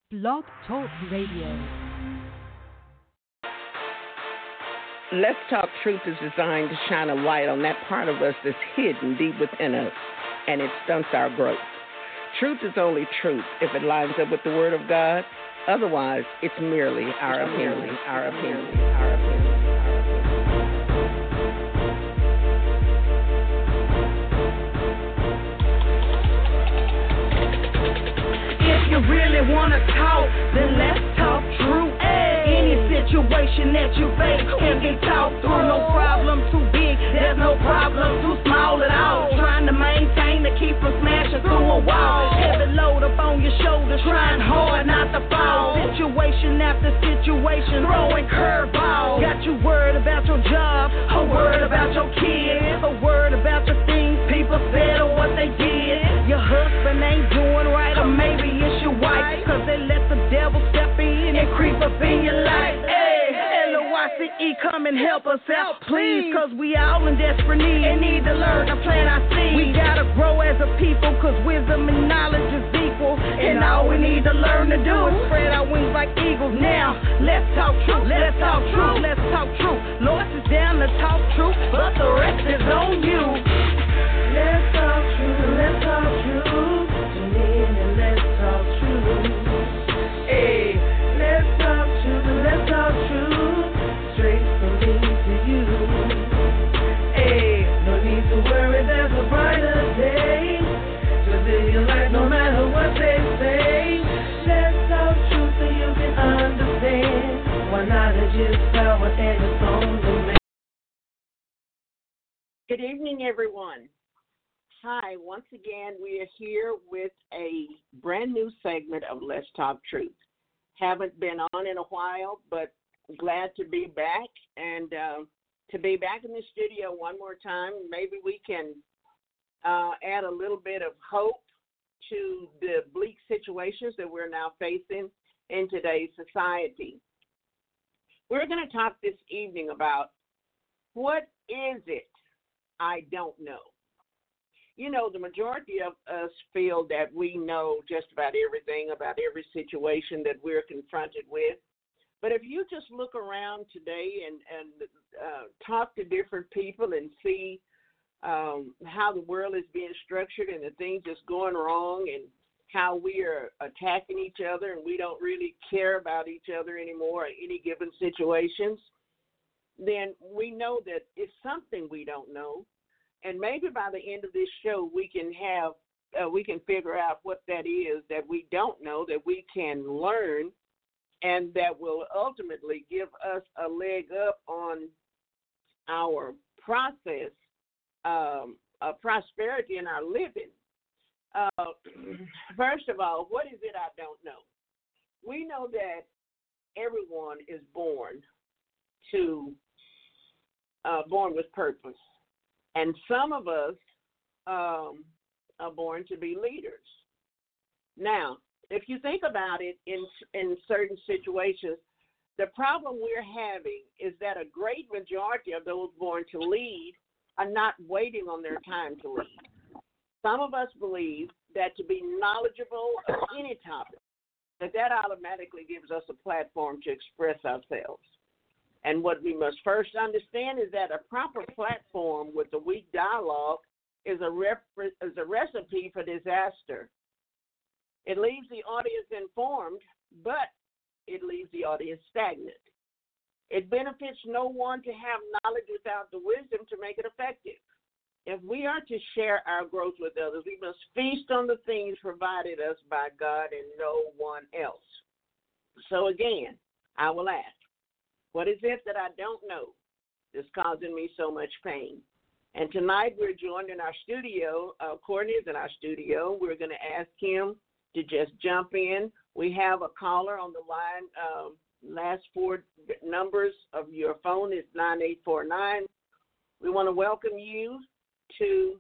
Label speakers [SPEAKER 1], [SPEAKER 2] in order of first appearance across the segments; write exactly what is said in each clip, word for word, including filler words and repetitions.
[SPEAKER 1] Blog Talk Radio.
[SPEAKER 2] Let's Talk Truth is designed to shine a light on that part of us that's hidden deep within us, and it stunts our growth. Truth is only truth if it lines up with the Word of God. Otherwise, it's merely our opinion, our opinion, our opinion.
[SPEAKER 3] If you really want to talk, then let's talk truth. Any situation that you face can be talked through. No problem too big, there's no problem too small at all. Trying to maintain to keep from smashing through a wall. Heavy load up on your shoulders, trying hard not to fall. Situation after situation, throwing curveballs. Got you worried about your job, a word about your kids, a word about the things people said or what they did. Your husband ain't doing right, or maybe it's your wife, cause they let the devil step in and creep up in your life. Hey, L O I C E, come and help us out, please, cause we all in desperate need and need to learn to plant our seeds. We gotta grow as a people, cause wisdom and knowledge is equal, and all we need to learn to do is spread our wings like eagles. Now, let's talk truth, let's talk truth, let's talk truth. Lord is down to talk truth, but the rest is on you. Let's talk truth, let's talk truth. Tune in and let's talk truth. Hey, let's talk truth, let's talk truth. Straight from me to you. Hey, no need to worry, there's a brighter day. Just live your life no matter what they say. Let's talk truth so you can understand why knowledge is power and it's on demand.
[SPEAKER 4] Good evening, everyone. Hi, once again, we are here with a brand new segment of Let's Talk Truth. Haven't been on in a while, but glad to be back and uh, to be back in the studio one more time. Maybe we can uh, add a little bit of hope to the bleak situations that we're now facing in today's society. We're going to talk this evening about what is it I don't know. You know, the majority of us feel that we know just about everything about every situation that we're confronted with. But if you just look around today and, and uh, talk to different people and see um, how the world is being structured and the things that's going wrong and how we are attacking each other and we don't really care about each other anymore in any given situations, then we know that it's something we don't know. And maybe by the end of this show, we can have, uh, we can figure out what that is that we don't know, that we can learn, and that will ultimately give us a leg up on our process um, of prosperity in our living. Uh, first of all, what is it I don't know? We know that everyone is born to, uh, born with purpose. And some of us um, are born to be leaders. Now, if you think about it in in certain situations, the problem we're having is that a great majority of those born to lead are not waiting on their time to lead. Some of us believe that to be knowledgeable of any topic, that that automatically gives us a platform to express ourselves. And what we must first understand is that a proper platform with a weak dialogue is a, rep- is a recipe for disaster. It leaves the audience informed, but it leaves the audience stagnant. It benefits no one to have knowledge without the wisdom to make it effective. If we are to share our growth with others, we must feast on the things provided us by God and no one else. So again, I will ask, what is it that I don't know that's causing me so much pain? And tonight we're joined in our studio. Uh, Courtney is in our studio. We're going to ask him to just jump in. We have a caller on the line. Um, last four numbers of your phone is nine eight four nine. We want to welcome you to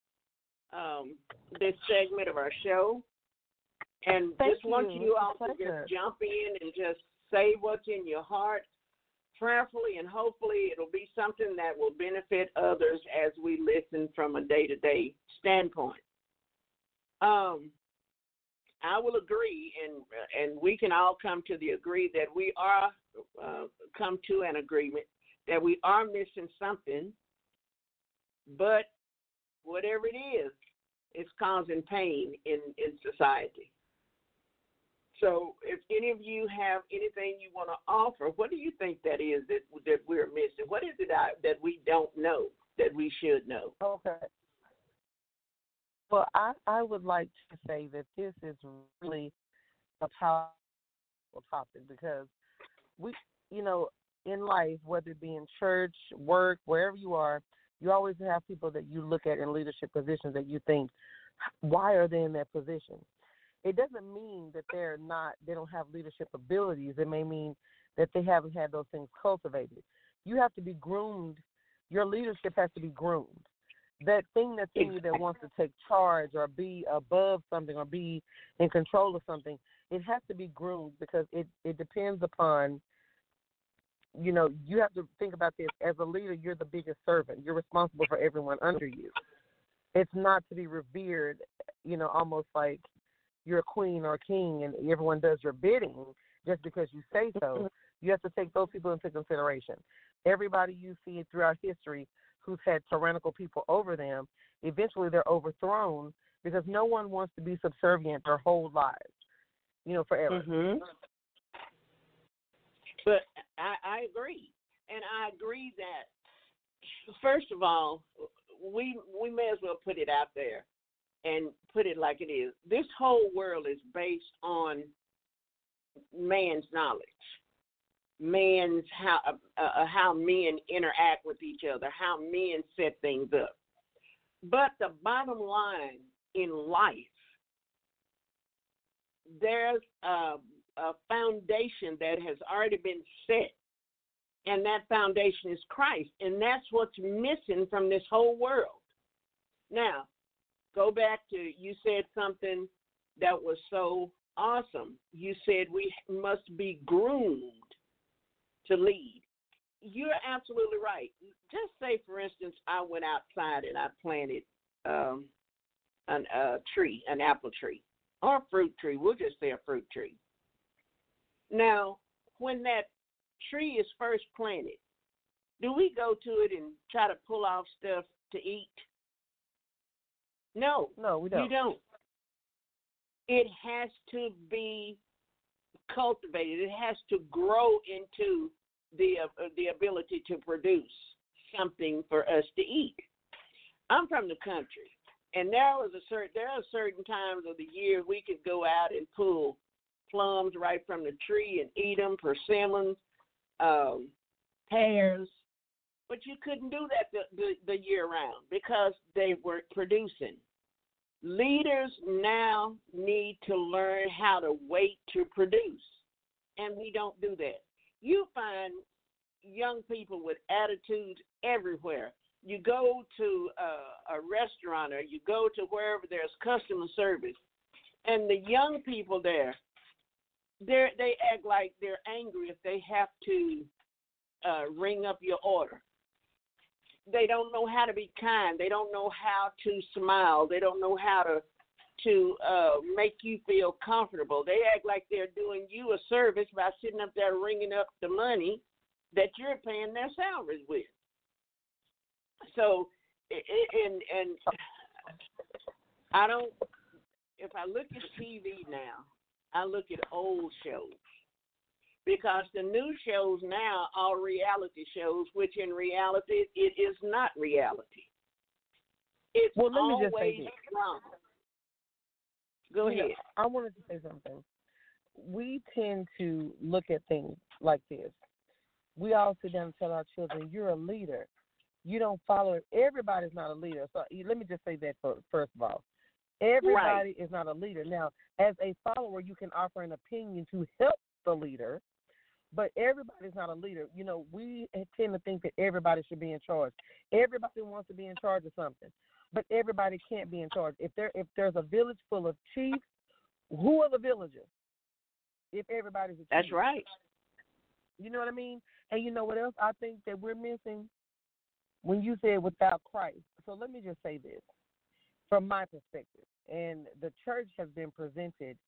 [SPEAKER 4] um, this segment of our show. And
[SPEAKER 5] Thank
[SPEAKER 4] just want
[SPEAKER 5] you.
[SPEAKER 4] you all
[SPEAKER 5] It's
[SPEAKER 4] to
[SPEAKER 5] a pleasure.
[SPEAKER 4] just jump in and just say what's in your heart prayerfully, and hopefully it'll be something that will benefit others as we listen from a day-to-day standpoint. Um, I will agree, and and we can all come to the agree that we are uh, come to an agreement that we are missing something, but whatever it is, it's causing pain in, in society. So if any of you have anything you want to offer, what do you think that is that that we're missing? What is it that we don't know that we should know?
[SPEAKER 5] Okay. Well, I, I would like to say that this is really a powerful topic because we, you know, in life, whether it be in church, work, wherever you are, you always have people that you look at in leadership positions that you think, why are they in that position? It doesn't mean that they're not, they don't have leadership abilities. It may mean that they haven't had those things cultivated. You have to be groomed. Your leadership has to be groomed. That thing that's in you that wants to take charge or be above something or be in control of something, it has to be groomed because it, it depends upon, you know, you have to think about this. As a leader, you're the biggest servant. You're responsible for everyone under you. It's not to be revered, you know, almost like you're a queen or a king and everyone does your bidding just because you say so. You have to take those people into consideration. Everybody you see throughout history who's had tyrannical people over them, eventually they're overthrown because no one wants to be subservient their whole lives, you know, forever.
[SPEAKER 4] Mm-hmm. But I, I agree. And I agree that, first of all, we we may as well put it out there and put it like it is. This whole world is based on man's knowledge. Man's how uh, how men interact with each other, how men set things up. But the bottom line in life, there's a, a foundation that has already been set, and that foundation is Christ, and that's what's missing from this whole world. Now, go back to, you said something that was so awesome. You said we must be groomed to lead. You're absolutely right. Just say, for instance, I went outside and I planted um, an, a tree, an apple tree, or a fruit tree. We'll just say a fruit tree. Now, when that tree is first planted, do we go to it and try to pull off stuff to eat? No.
[SPEAKER 5] No, we don't.
[SPEAKER 4] You don't. It has to be cultivated. It has to grow into the uh, the ability to produce something for us to eat. I'm from the country, and there was a certain there are certain times of the year we could go out and pull plums right from the tree and eat them, persimmons, um, pears, but you couldn't do that the, the, the year round because they weren't producing. Leaders now need to learn how to wait to produce, and we don't do that. You find young people with attitudes everywhere. You go to a, a restaurant or you go to wherever there's customer service, and the young people there, they they act like they're angry if they have to uh, ring up your order. They don't know how to be kind. They don't know how to smile. They don't know how to to uh, make you feel comfortable. They act like they're doing you a service by sitting up there ringing up the money that you're paying their salaries with. So, and and I don't. If I look at T V now, I look at old shows. Because the new shows now are reality shows, which in reality, it is not reality. It's
[SPEAKER 5] well, let me
[SPEAKER 4] always
[SPEAKER 5] just say this.
[SPEAKER 4] wrong. Go
[SPEAKER 5] you
[SPEAKER 4] ahead.
[SPEAKER 5] know, I wanted to say something. We tend to look at things like this. We all sit down and tell our children, you're a leader. You don't follow it. Everybody's not a leader. So let me just say that for, first of all. Everybody
[SPEAKER 4] Right.
[SPEAKER 5] is not a leader. Now, as a follower, you can offer an opinion to help the leader, but everybody's not a leader. You know, we tend to think that everybody should be in charge. Everybody wants to be in charge of something, but everybody can't be in charge. If there if there's a village full of chiefs, who are the villagers? If everybody's a chief.
[SPEAKER 4] That's right.
[SPEAKER 5] You know what I mean? And you know what else I think that we're missing? When you said without Christ. So let me just say this from my perspective. And the church has been presented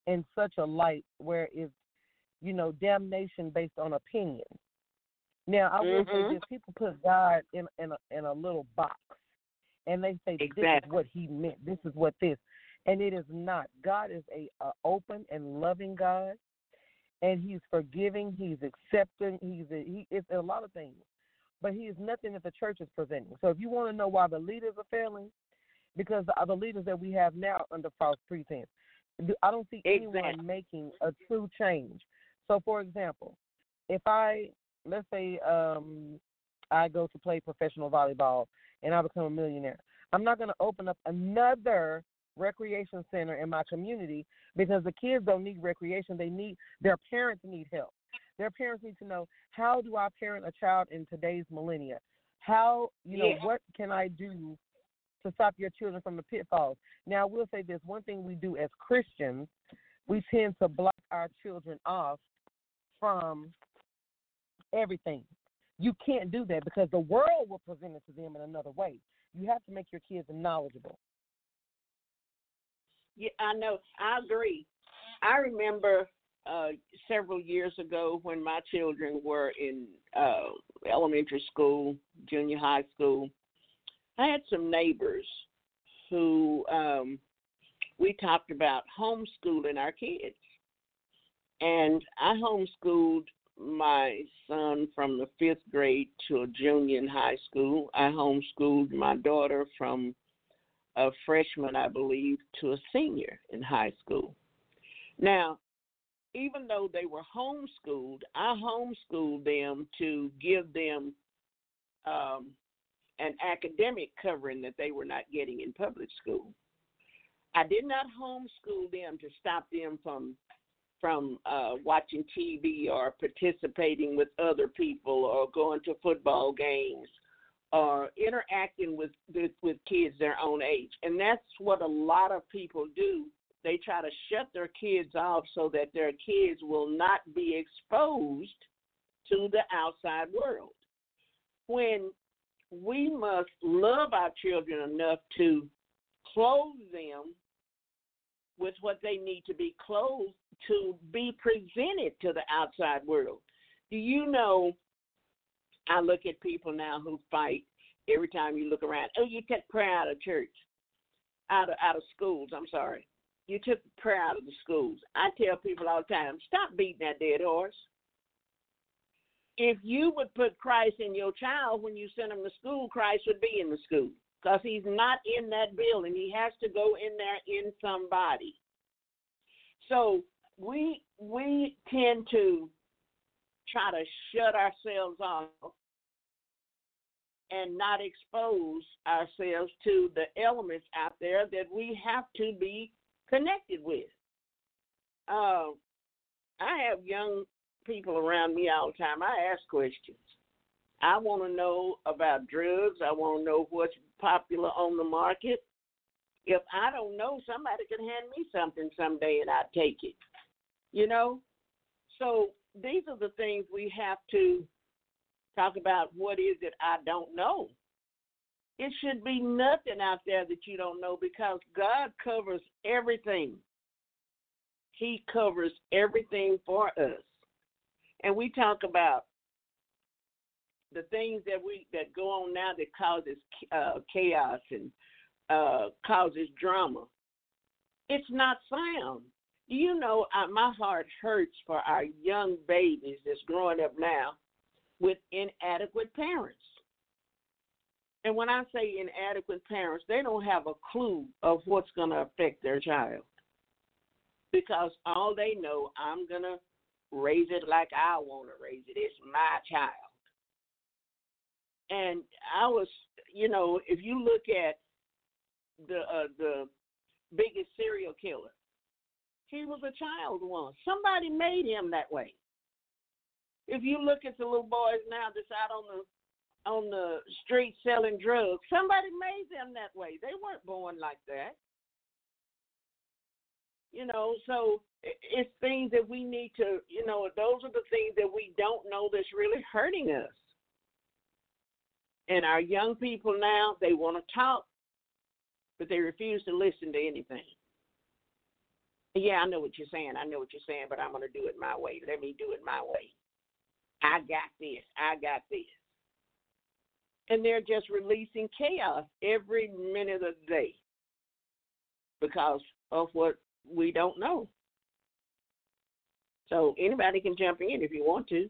[SPEAKER 5] in such a light where it's, you know, damnation based on opinion. Now, I will
[SPEAKER 4] Mm-hmm.
[SPEAKER 5] say this: people put God in in a, in a little box, and they say
[SPEAKER 4] Exactly.
[SPEAKER 5] this is what He meant. This is what this, and it is not. God is a, a open and loving God, and He's forgiving. He's accepting. He's a, He is a lot of things, but He is nothing that the church is presenting. So, if you want to know why the leaders are failing, because the, the leaders that we have now under false pretense, I don't see
[SPEAKER 4] Exactly.
[SPEAKER 5] anyone making a true change. So, for example, if I let's say um, I go to play professional volleyball and I become a millionaire, I'm not going to open up another recreation center in my community because the kids don't need recreation. They need their parents need help. Their parents need to know, how do I parent a child in today's millennia? How, you know,
[SPEAKER 4] Yeah.
[SPEAKER 5] what can I do to stop your children from the pitfalls? Now, I will say this, one thing we do as Christians, we tend to block our children off from everything. You can't do that because the world will present it to them in another way. You have to make your kids knowledgeable.
[SPEAKER 4] Yeah, I know. I agree. I remember uh, several years ago when my children were in uh, elementary school, junior high school, I had some neighbors who um, we talked about homeschooling our kids. And I homeschooled my son from the fifth grade to a junior in high school. I homeschooled my daughter from a freshman, I believe, to a senior in high school. Now, even though they were homeschooled, I homeschooled them to give them um, an academic covering that they were not getting in public school. I did not homeschool them to stop them from from uh, watching T V or participating with other people or going to football games or interacting with, with, with kids their own age. And that's what a lot of people do. They try to shut their kids off so that their kids will not be exposed to the outside world. When we must love our children enough to clothe them with what they need to be clothed to be presented to the outside world. Do you know, I look at people now who fight every time you look around. Oh, you took prayer out of church, out of out of schools, I'm sorry. You took prayer out of the schools. I tell people all the time, stop beating that dead horse. If you would put Christ in your child when you send him to school, Christ would be in the school because he's not in that building. He has to go in there in somebody. So we we tend to try to shut ourselves off and not expose ourselves to the elements out there that we have to be connected with. Uh, I have young people around me all the time. I ask questions. I want to know about drugs. I want to know what's popular on the market. If I don't know, somebody can hand me something someday and I'd take it. You know? So these are the things we have to talk about. What is it I don't know? It should be nothing out there that you don't know because God covers everything. He covers everything for us. And we talk about the things that we that go on now that causes uh, chaos and uh, causes drama. It's not sound. Do you know, uh, my heart hurts for our young babies that's growing up now with inadequate parents. And when I say inadequate parents, they don't have a clue of what's going to affect their child. Because all they know, I'm going to raise it like I want to raise it. It's my child. And I was, you know, if you look at the uh, the biggest serial killer, he was a child once. Somebody made him that way. If you look at the little boys now that's out on the on the street selling drugs, somebody made them that way. They weren't born like that. You know, so it's things that we need to, you know, those are the things that we don't know that's really hurting us. And our young people now, they want to talk, but they refuse to listen to anything. Yeah, I know what you're saying. I know what you're saying, but I'm going to do it my way. Let me do it my way. I got this. I got this. And they're just releasing chaos every minute of the day because of what we don't know. So anybody can jump in if you want to.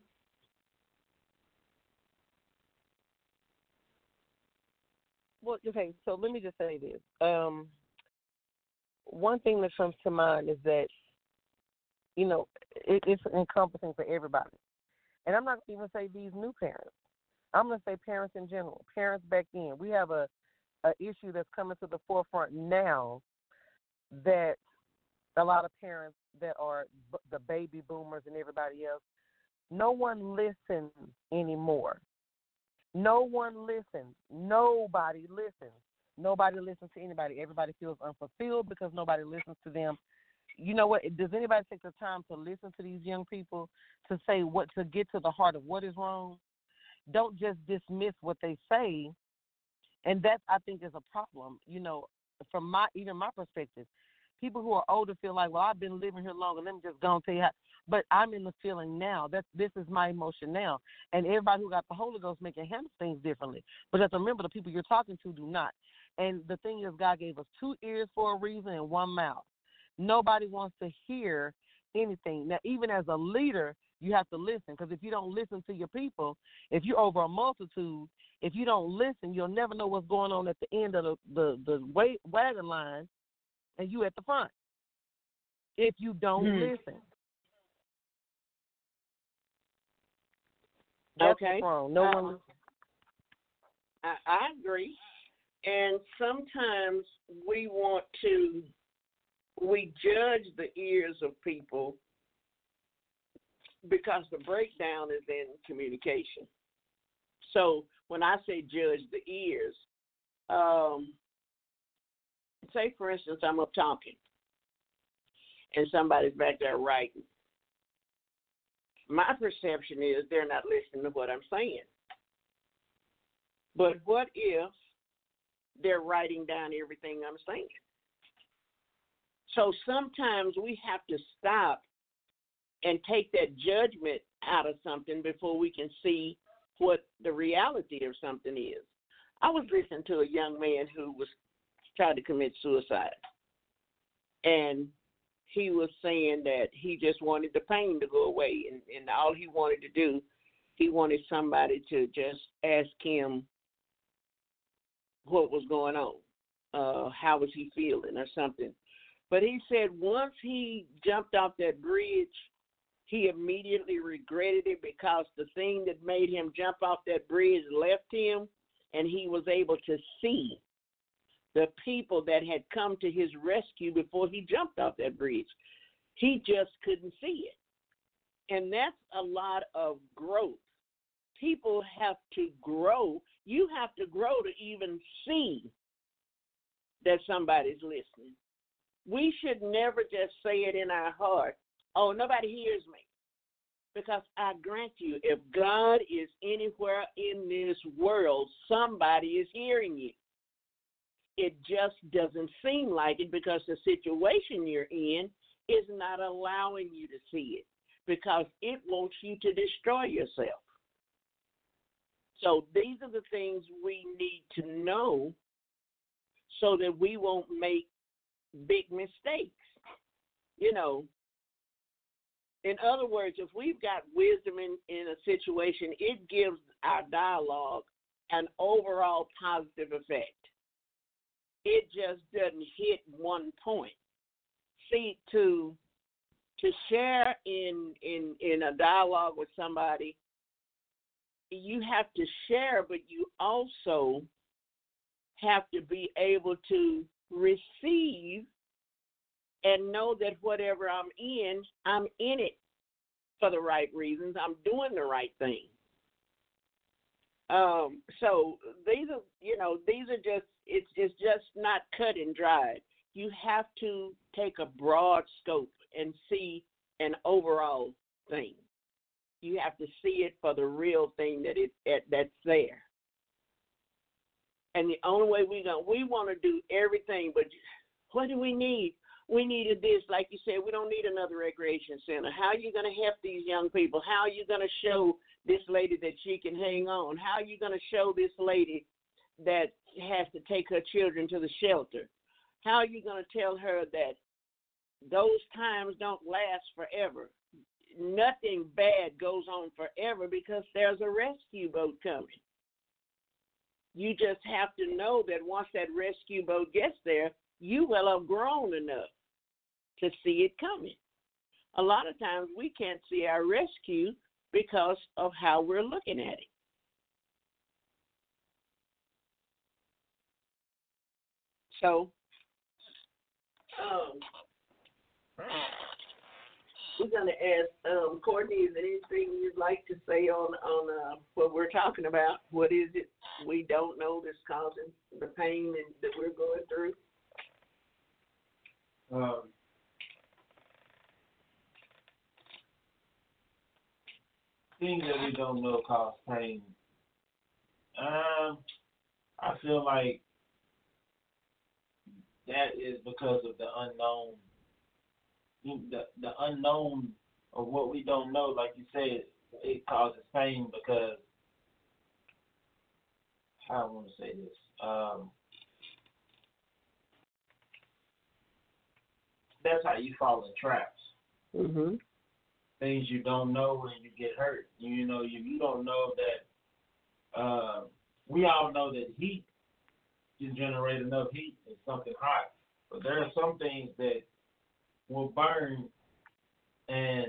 [SPEAKER 5] Well, okay, so let me just say this. Um, one thing that comes to mind is that, you know, it, it's encompassing for everybody. And I'm not going to even say these new parents. I'm going to say parents in general, parents back then. We have a, a issue that's coming to the forefront now that a lot of parents that are b- the baby boomers and everybody else, no one listens anymore. No one listens. Nobody listens. Nobody listens to anybody. Everybody feels unfulfilled because nobody listens to them. You know what? Does anybody take the time to listen to these young people to say what, to get to the heart of what is wrong? Don't just dismiss what they say. And that, I think, is a problem. You know, from my, even my perspective, people who are older feel like, well, I've been living here longer. Let me just go and tell you how. But I'm in the feeling now. That this is my emotion now. And everybody who got the Holy Ghost may can handle things differently. But just remember, the people you're talking to do not. And the thing is, God gave us two ears for a reason and one mouth. Nobody wants to hear anything. Now, even as a leader, you have to listen. Because if you don't listen to your people, if you're over a multitude, if you don't listen, you'll never know what's going on at the end of the, the, the wagon line. And you at the front if you don't hmm. listen. That's
[SPEAKER 4] okay.
[SPEAKER 5] wrong. No
[SPEAKER 4] uh,
[SPEAKER 5] one.
[SPEAKER 4] I, I agree. And sometimes we want to, we judge the ears of people because the breakdown is in communication. So when I say judge the ears, um, say, for instance, I'm up talking, and somebody's back there writing. My perception is they're not listening to what I'm saying. But what if they're writing down everything I'm saying? So sometimes we have to stop and take that judgment out of something before we can see what the reality of something is. I was listening to a young man who was tried to commit suicide. And he was saying that he just wanted the pain to go away. And, and all he wanted to do, he wanted somebody to just ask him what was going on, uh, how was he feeling or something. But he said once he jumped off that bridge, he immediately regretted it because the thing that made him jump off that bridge left him, and he was able to see the people that had come to his rescue before he jumped off that bridge. He just couldn't see it. And that's a lot of growth. People have to grow. You have to grow to even see that somebody's listening. We should never just say it in our heart, oh, nobody hears me. Because I grant you, if God is anywhere in this world, somebody is hearing you. It just doesn't seem like it because the situation you're in is not allowing you to see it because it wants you to destroy yourself. So these are the things we need to know so that we won't make big mistakes. You know, in other words, if we've got wisdom in, in a situation, it gives our dialogue an overall positive effect. It just doesn't hit one point. See, to to share in, in, in a dialogue with somebody, you have to share, but you also have to be able to receive and know that whatever I'm in, I'm in it for the right reasons. I'm doing the right thing. Um, so these are, you know, these are just, it's, it's just not cut and dried. You have to take a broad scope and see an overall thing. You have to see it for the real thing that it, it that's there. And the only way we going we want to do everything, but what do we need? We needed this, like you said, we don't need another recreation center. How are you going to help these young people? How are you going to show this lady that she can hang on? How are you going to show this lady that has to take her children to the shelter? How are you going to tell her that those times don't last forever? Nothing bad goes on forever because there's a rescue boat coming. You just have to know that once that rescue boat gets there, you will have grown enough to see it coming. A lot of times we can't see our rescue because of how we're looking at it. So, um, we're going to ask um, Courtney, is there anything you'd like to say on, on uh, what we're talking about? What is it we don't know that's causing the pain and, that we're going through?
[SPEAKER 6] Um, things that we don't know cause pain. Um, I feel like that is because of the unknown. The, the unknown of what we don't know, like you said, it causes pain because, how I want to say this, um, that's how you fall in traps.
[SPEAKER 4] Mm-hmm.
[SPEAKER 6] Things you don't know and you get hurt. You know, you, you don't know that, uh, we all know that heat can generate enough heat in something hot. But there are some things that will burn and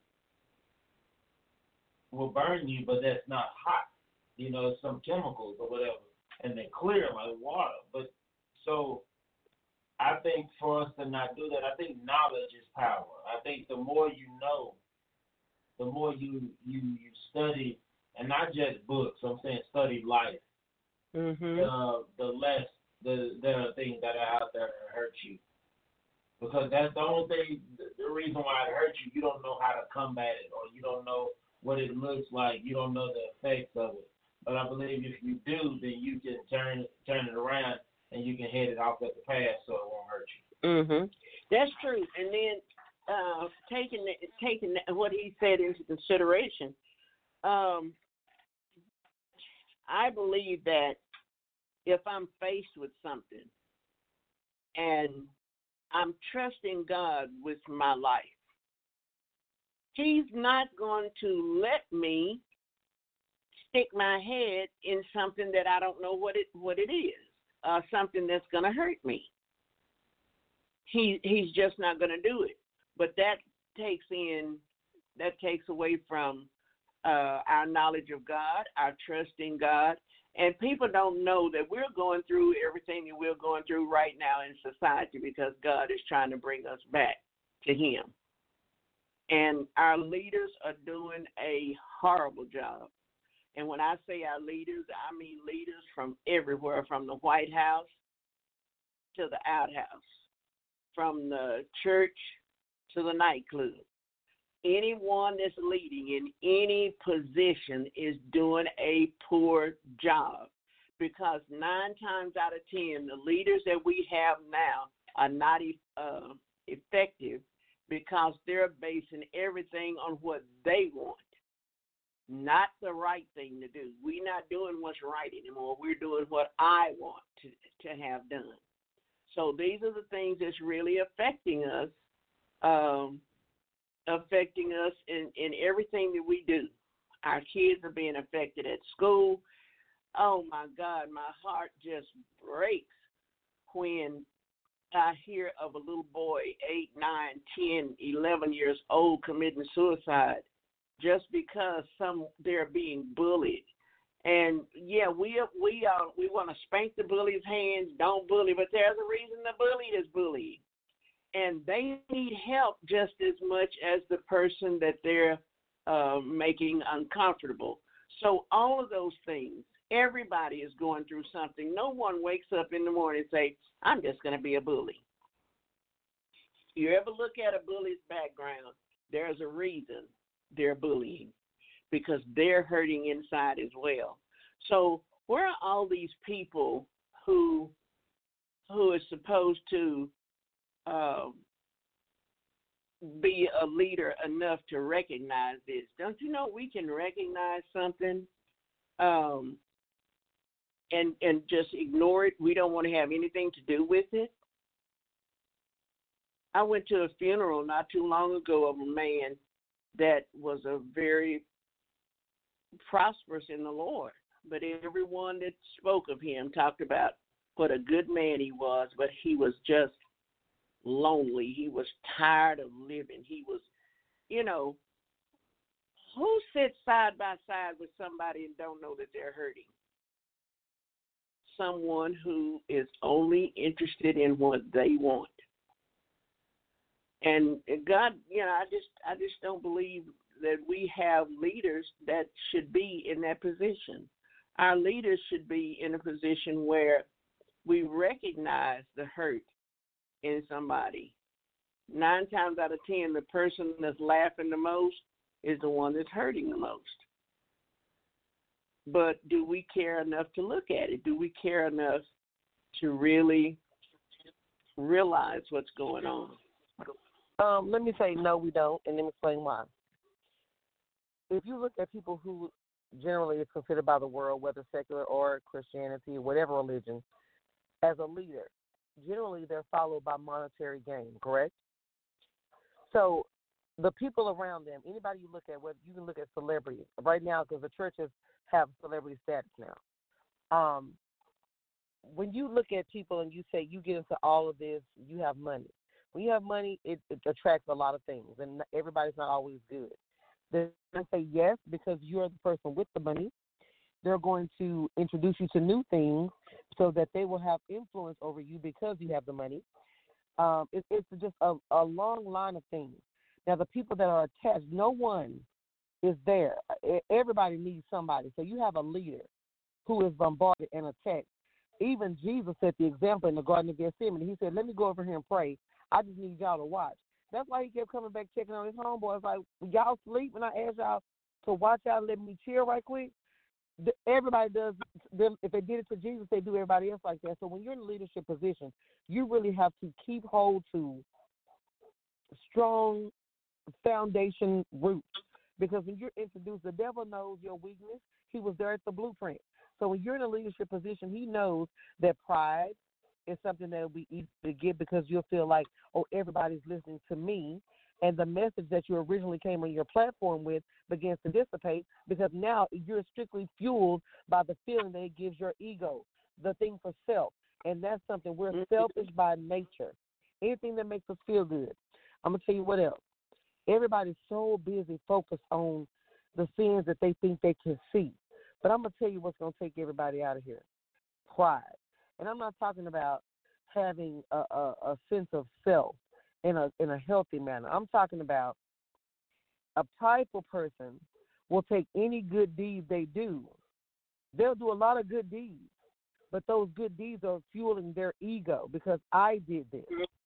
[SPEAKER 6] will burn you, but that's not hot. You know, some chemicals or whatever, and they're clear like water. But so I think for us to not do that, I think knowledge is power. I think the more you know, the more you you, you study, and not just books. I'm saying study life.
[SPEAKER 4] Mm-hmm.
[SPEAKER 6] Uh, the less the there are things that are out there that hurt you. Because that's the only thing, the reason why it hurts you, you don't know how to combat it, or you don't know what it looks like, you don't know the effects of it. But I believe if you do, then you can turn it, turn it around and you can head it off at the pass so it won't hurt you.
[SPEAKER 4] Mm-hmm. That's true. And then uh, taking taking what he said into consideration, um, I believe that if I'm faced with something and I'm trusting God with my life, He's not going to let me stick my head in something that I don't know what it what it is, uh, something that's going to hurt me. He he's just not going to do it. But that takes in that takes away from uh, our knowledge of God, our trust in God. And people don't know that we're going through everything that we're going through right now in society because God is trying to bring us back to Him. And our leaders are doing a horrible job. And when I say our leaders, I mean leaders from everywhere, from the White House to the outhouse, from the church to the nightclub. Anyone that's leading in any position is doing a poor job because nine times out of ten, the leaders that we have now are not uh, effective because they're basing everything on what they want, not the right thing to do. We're not doing what's right anymore. We're doing what I want to, to have done. So these are the things that's really affecting us. Um, affecting us in, in everything that we do. Our kids are being affected at school. Oh, my God, my heart just breaks when I hear of a little boy, eight, nine, ten, eleven years old, committing suicide just because some they're being bullied. And, yeah, we we uh, we want to spank the bully's hands, don't bully, but there's a reason the bully is bullying. And they need help just as much as the person that they're uh, making uncomfortable. So all of those things, everybody is going through something. No one wakes up in the morning and say, I'm just going to be a bully. You ever look at a bully's background, there's a reason they're bullying because they're hurting inside as well. So where are all these people who who are supposed to um, be a leader enough to recognize this. Don't you know we can recognize something um, and and just ignore it? We don't want to have anything to do with it. I went to a funeral not too long ago of a man that was a very prosperous in the Lord, but everyone that spoke of him talked about what a good man he was, but he was just lonely. He was tired of living. He was, you know, who sits side by side with somebody and don't know that they're hurting? Someone who is only interested in what they want. And God, you know, I just I just don't believe that we have leaders that should be in that position. Our leaders should be in a position where we recognize the hurt in somebody. Nine times out of ten, the person that's laughing the most is the one that's hurting the most. But do we care enough to look at it? Do we care enough to really realize what's going on?
[SPEAKER 5] Um, let me say no, we don't, and let me explain why. If you look at people who generally is considered by the world, whether secular or Christianity, whatever religion, as a leader, generally they're followed by monetary gain, correct? So the people around them, anybody you look at, whether you can look at celebrities right now, because the churches have celebrity status now. Um, when you look at people and you say you get into all of this, you have money. When you have money, it, it attracts a lot of things, and everybody's not always good. They're going to say yes because you're the person with the money. They're going to introduce you to new things so that they will have influence over you because you have the money. Um, it, it's just a, a long line of things. Now, the people that are attached, no one is there. Everybody needs somebody. So you have a leader who is bombarded and attacked. Even Jesus set the example in the Garden of Gethsemane. He said, let me go over here and pray. I just need y'all to watch. That's why he kept coming back checking on his homeboys. Like, y'all sleep and I asked y'all to watch out and let me chill right quick. Everybody does them. If they did it to Jesus, they do everybody else like that. So when you're in a leadership position, you really have to keep hold to strong foundation roots. Because when you're introduced, the devil knows your weakness. He was there at the blueprint. So when you're in a leadership position, he knows that pride is something that will be easy to get because you'll feel like, oh, everybody's listening to me. And the message that you originally came on your platform with begins to dissipate because now you're strictly fueled by the feeling that it gives your ego, the thing for self. And that's something we're selfish by nature. Anything that makes us feel good. I'm going to tell you what else. Everybody's so busy focused on the sins that they think they can see. But I'm going to tell you what's going to take everybody out of here. Pride. And I'm not talking about having a, a, a sense of self in a in a healthy manner. I'm talking about a prideful person will take any good deed they do. They'll do a lot of good deeds, but those good deeds are fueling their ego because I did this.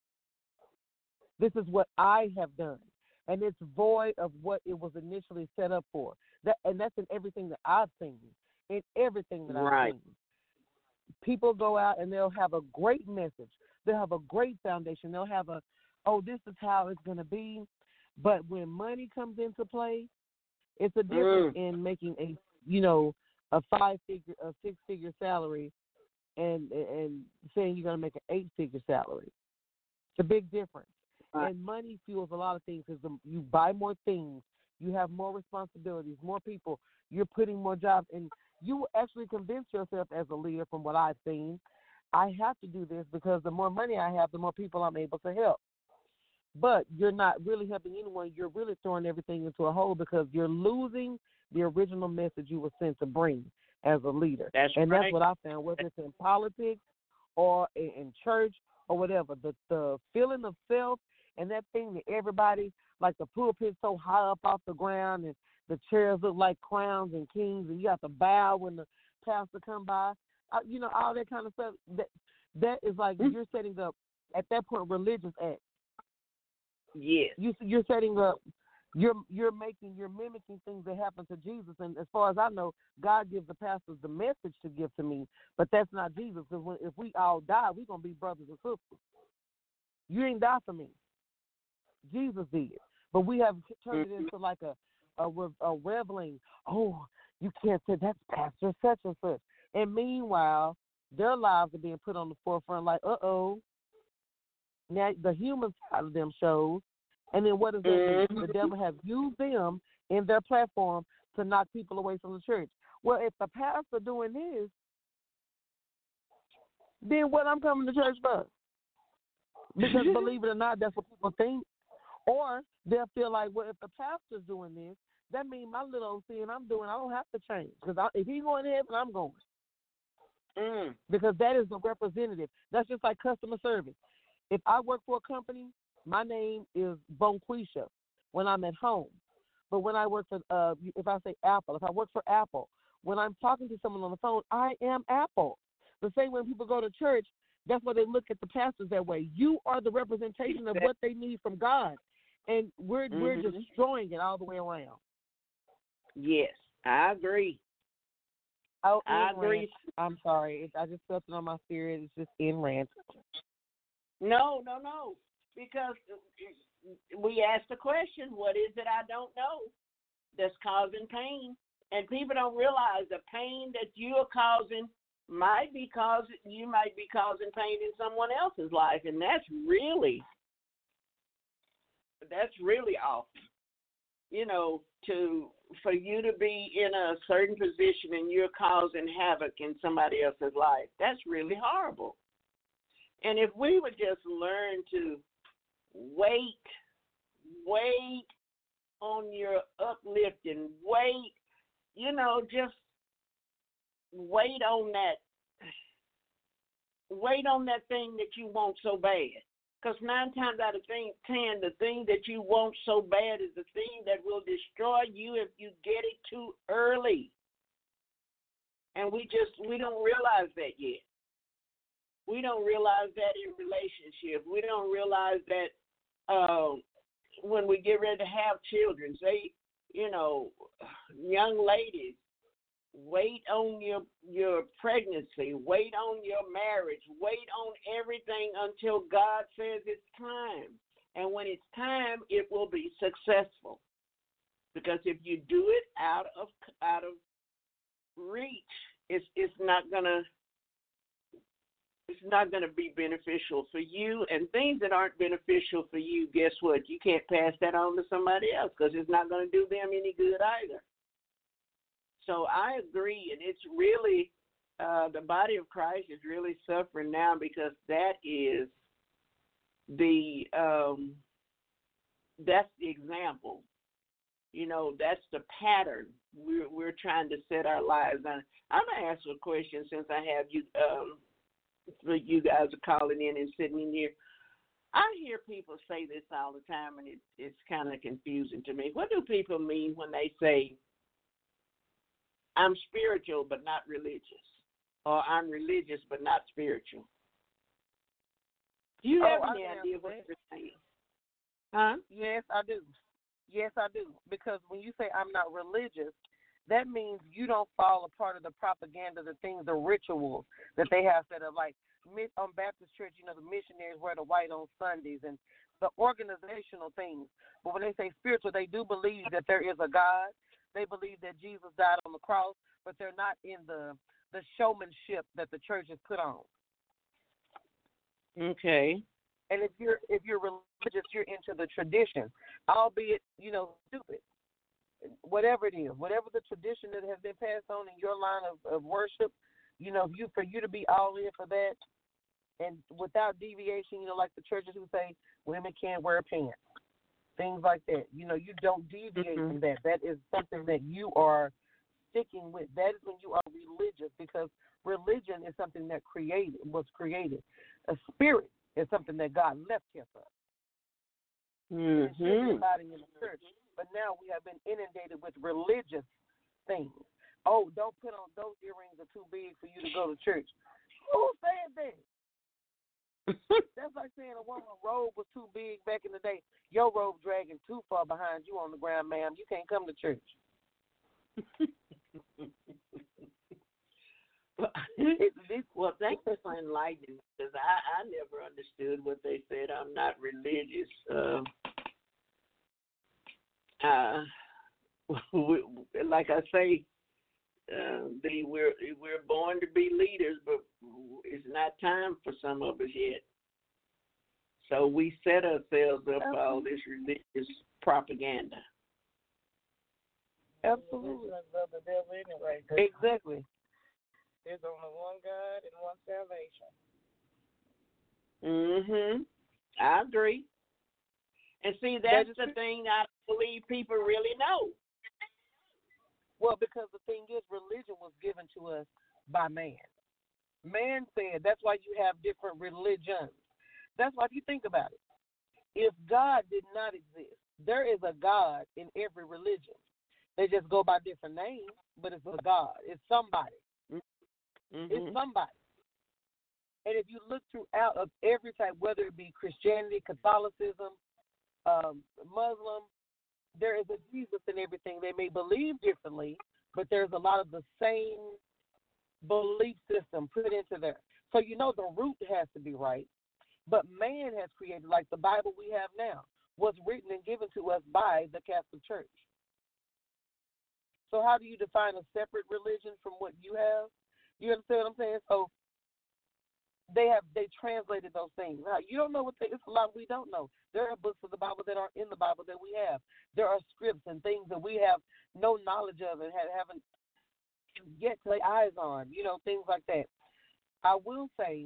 [SPEAKER 5] This is what I have done. And it's void of what it was initially set up for. That, and that's in everything that I've seen, in everything that
[SPEAKER 4] right.
[SPEAKER 5] I've seen. People go out and they'll have a great message. They'll have a great foundation. They'll have a, oh, this is how it's going to be. But when money comes into play, it's a difference mm. in making a, you know, a five-figure, a six-figure salary and and saying you're going to make an eight-figure salary. It's a big difference. Right. And money fuels a lot of things because you buy more things, you have more responsibilities, more people, you're putting more jobs, and you will actually convince yourself as a leader from what I've seen, I have to do this because the more money I have, the more people I'm able to help. But you're not really helping anyone. You're really throwing everything into a hole because you're losing the original message you were sent to bring as a leader.
[SPEAKER 4] That's
[SPEAKER 5] and
[SPEAKER 4] right.
[SPEAKER 5] that's what I found, whether it's in politics or in church or whatever. The, the feeling of self and that thing that everybody, like the pulpit so high up off the ground and the chairs look like crowns and kings and you have to bow when the pastor come by. Uh, you know, all that kind of stuff. That, that is like mm-hmm. you're setting up, at that point, religious act.
[SPEAKER 4] Yes.
[SPEAKER 5] You, you're setting up, you're you're making, you're mimicking things that happen to Jesus. And as far as I know, God gives the pastors the message to give to me, but that's not Jesus. Because if we all die, we're going to be brothers and sisters. You didn't die for me. Jesus did. But we have turned it into like a a, a reveling. Oh, you can't say that's Pastor such and such. And meanwhile, their lives are being put on the forefront. Like, uh oh. Now the human side of them shows, and then what does that mean? The devil has used them in their platform to knock people away from the church. Well, if the pastor doing this, then what I'm coming to church for? Because believe it or not, that's what people think. Or they'll feel like, well, if the pastor's doing this, that means my little old sin I'm doing, I don't have to change. Because if he's going to heaven, I'm going.
[SPEAKER 4] Mm.
[SPEAKER 5] Because that is the representative. That's just like customer service. If I work for a company, my name is Bonquisha when I'm at home. But when I work for, uh, if I say Apple, if I work for Apple, when I'm talking to someone on the phone, I am Apple. The same way people go to church, that's why they look at the pastors that way. You are the representation of what they need from God, and we're mm-hmm. we're destroying it all the way around.
[SPEAKER 4] Yes, I agree.
[SPEAKER 5] Oh,
[SPEAKER 4] I agree.
[SPEAKER 5] Rant. I'm sorry, I just felt it on my spirit. It's just in rant.
[SPEAKER 4] No, no, no. Because we asked the question, what is it I don't know that's causing pain? And people don't realize the pain that you are causing might be causing, you might be causing pain in someone else's life. And that's really, that's really awful. You know, to, for you to be in a certain position and you're causing havoc in somebody else's life, that's really horrible. And if we would just learn to wait, wait on your uplifting, wait, you know, just wait on that, wait on that thing that you want so bad. Because nine times out of ten, the thing that you want so bad is the thing that will destroy you if you get it too early. And we just, we don't realize that yet. We don't realize that in relationships. We don't realize that uh, when we get ready to have children, say, you know, young ladies, wait on your your pregnancy, wait on your marriage, wait on everything until God says it's time. And when it's time, it will be successful. Because if you do it out of out of reach, it's it's not gonna It's not going to be beneficial for you, and things that aren't beneficial for you, guess what? You can't pass that on to somebody else because it's not going to do them any good either. So I agree, and it's really, uh, the body of Christ is really suffering now because that is the, um, that's the example. You know, that's the pattern we're, we're trying to set our lives on. I'm going to ask you a question since I have you, um, so you guys are calling in and sitting in here. I hear people say this all the time, and it, it's kind of confusing to me. What do people mean when they say, I'm spiritual but not religious, or I'm religious but not spiritual? Do you have
[SPEAKER 5] oh,
[SPEAKER 4] any
[SPEAKER 5] I
[SPEAKER 4] idea what they're saying? Huh?
[SPEAKER 5] Yes, I do. Yes, I do. Because when you say I'm not religious, that means you don't fall a part of the propaganda, the things, the rituals that they have set up. Like on Baptist Church, you know, the missionaries wear the white on Sundays and the organizational things. But when they say spiritual, they do believe that there is a God. They believe that Jesus died on the cross, but they're not in the the showmanship that the church has put on.
[SPEAKER 4] Okay.
[SPEAKER 5] And if you're if you're religious, you're into the tradition, albeit, you know, stupid. Whatever it is, whatever the tradition that has been passed on in your line of, of worship, you know, you for you to be all in for that and without deviation, you know, like the churches who say women can't wear pants, things like that. You know, you don't deviate mm-hmm. from that. That is something that you are sticking with. That is when you are religious, because religion is something that created was created. A spirit is something that God left here for.
[SPEAKER 4] Mm-hmm.
[SPEAKER 5] It should be abiding in the church. But now we have been inundated with religious things. Oh, don't put on, those earrings are too big for you to go to church. Who said that? That's like saying a woman's robe was too big back in the day. Your robe dragging too far behind you on the ground, ma'am. You can't come to church. It, this,
[SPEAKER 4] Well, thank you for enlightening me because I, I never understood what they said. I'm not religious. Uh, uh, we, like I say, uh, the, we're we're born to be leaders, but it's not time for some of us yet. So we set ourselves up for all this religious propaganda.
[SPEAKER 5] absolutely.
[SPEAKER 7] Of the devil anyway. 'Cause
[SPEAKER 5] Exactly.
[SPEAKER 7] there's only one God and one salvation.
[SPEAKER 4] Mhm. I agree. And see, that's the thing I believe people really know.
[SPEAKER 5] Well, because the thing is, religion was given to us by man. Man said, that's why you have different religions. That's why if you think about it, if God did not exist, there is a God in every religion. They just go by different names, but it's a God. It's somebody.
[SPEAKER 4] Mm-hmm.
[SPEAKER 5] It's somebody. And if you look throughout of every type, whether it be Christianity, Catholicism, um, Muslim, there is a Jesus in everything. They may believe differently, but there's a lot of the same belief system put into there. So you know the root has to be right. But man has created, like the Bible we have now, was written and given to us by the Catholic Church. So how do you define a separate religion from what you have? You understand what I'm saying? So they have they translated those things. Now, you don't know what they, it's a lot we don't know. There are books of the Bible that aren't in the Bible that we have. There are scripts and things that we have no knowledge of and haven't yet to lay eyes on. You know, things like that. I will say,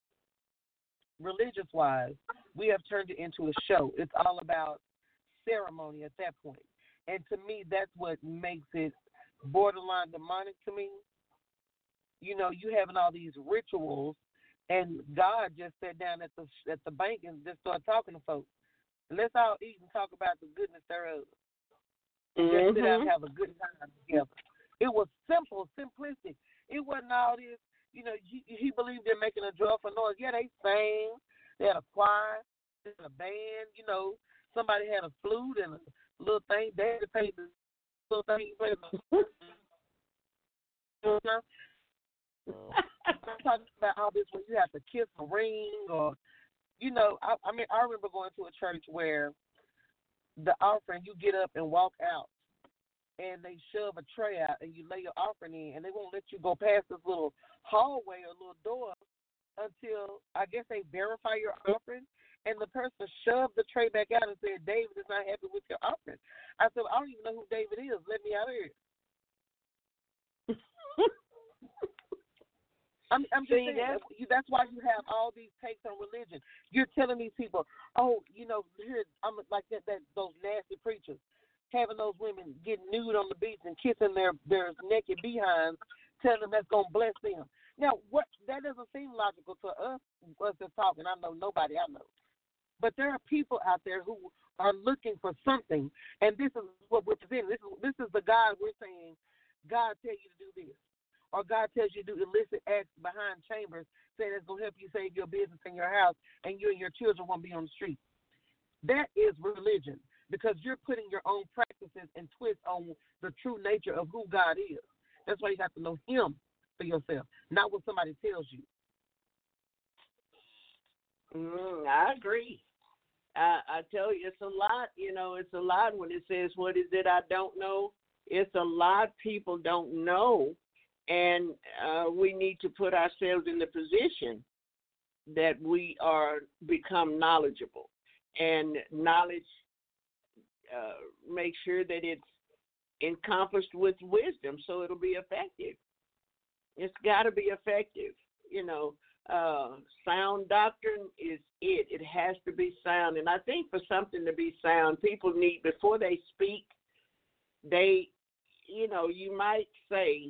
[SPEAKER 5] religious-wise, we have turned it into a show. It's all about ceremony at that point. And to me, that's what makes it borderline demonic to me. You know, you having all these rituals, and God just sat down at the at the bank and just started talking to folks. Let's all eat and talk about the goodness thereof.
[SPEAKER 4] Mm-hmm.
[SPEAKER 5] Just sit down and have a good time together. It was simple, simplistic. It wasn't all this. You know, he, he believed in making a joyful noise. Yeah, they sang. They had a choir. They had a band. You know, somebody had a flute and a little thing. They had to pay the little thing. You know? I'm talking about all this when you have to kiss a ring or, you know, I, I mean, I remember going to a church where the offering, you get up and walk out, and they shove a tray out, and you lay your offering in, and they won't let you go past this little hallway or little door until, I guess, they verify your offering, and the person shoved the tray back out and said, David is not happy with your offering. I said, I don't even know who David is. Let me out of here. I'm, I'm just
[SPEAKER 4] See,
[SPEAKER 5] saying,
[SPEAKER 4] that's,
[SPEAKER 5] that's why you have all these takes on religion. You're telling these people, oh, you know, here, I'm like that, that those nasty preachers, having those women get nude on the beach and kissing their, their naked behinds, telling them that's going to bless them. Now, what that doesn't seem logical to us, us that's talking. I know nobody I know. But there are people out there who are looking for something, and this is what we're presenting. This is, this is the God we're saying, God tell you to do this. Or God tells you to do illicit acts behind chambers, saying it's going to help you save your business and your house, and you and your children won't be on the street. That is religion, because you're putting your own practices and twists on the true nature of who God is. That's why you have to know Him for yourself, not what somebody tells you.
[SPEAKER 4] Mm, I agree. I, I tell you, it's a lot. You know, it's a lot when it says, what is it I don't know? It's a lot people don't know. And uh, we need to put ourselves in the position that we are become knowledgeable, and knowledge uh, make sure that it's encompassed with wisdom, so it'll be effective. It's got to be effective. You know, uh, sound doctrine is it. It has to be sound, and I think for something to be sound, people need, before they speak, they, you know, you might say,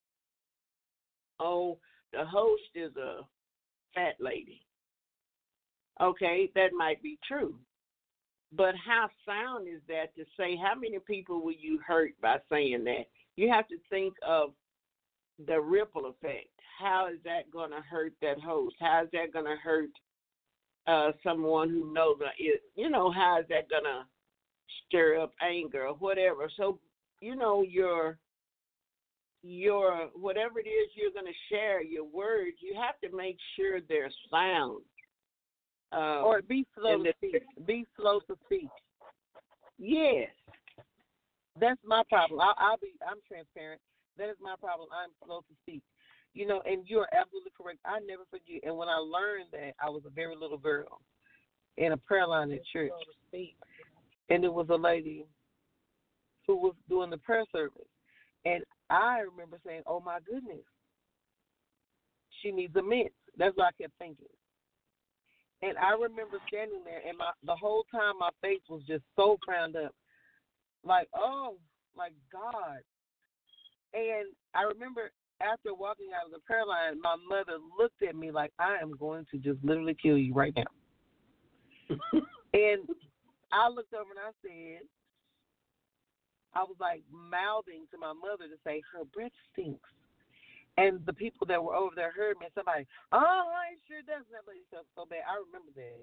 [SPEAKER 4] oh, the host is a fat lady. Okay, that might be true. But how sound is that to say, how many people will you hurt by saying that? You have to think of the ripple effect. How is that going to hurt that host? How is that going to hurt uh, someone who knows it? You know, how is that going to stir up anger or whatever? So, you know, your your whatever it is you're going to share, your words, you have to make sure they're sound. Um,
[SPEAKER 5] Or be slow
[SPEAKER 4] and
[SPEAKER 5] to
[SPEAKER 4] the-
[SPEAKER 5] speak. Be slow to speak.
[SPEAKER 4] yes,
[SPEAKER 5] That's my problem. I'll, I'll be. I'm transparent. That is my problem. I'm slow to speak. You know, and you are absolutely correct. I never forget. And when I learned that, I was a very little girl in a prayer line at church, and it was a lady who was doing the prayer service, and I remember saying, "Oh my goodness, she needs a mint." That's what I kept thinking. And I remember standing there, and my the whole time my face was just so frowned up, like, oh, my God. And I remember after walking out of the prayer line, my mother looked at me like, I am going to just literally kill you right now. And I looked over and I said, I was like mouthing to my mother to say, her breath stinks. And the people that were over there heard me, and somebody, oh, I sure does. That lady felt so bad. I remember that.